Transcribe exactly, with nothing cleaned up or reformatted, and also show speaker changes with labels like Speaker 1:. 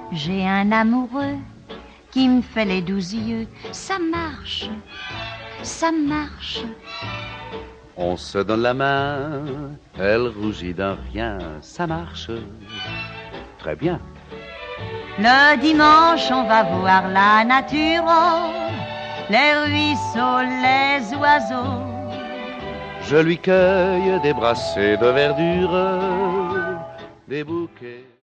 Speaker 1: J'ai un amoureux qui me fait les douze yeux. Ça marche, ça marche.
Speaker 2: On se donne la main, elle rougit d'un rien. Ça marche très bien.
Speaker 1: Le dimanche, on va voir la nature, les ruisseaux, les oiseaux.
Speaker 2: Je lui cueille des brassées de verdure, des bouquets.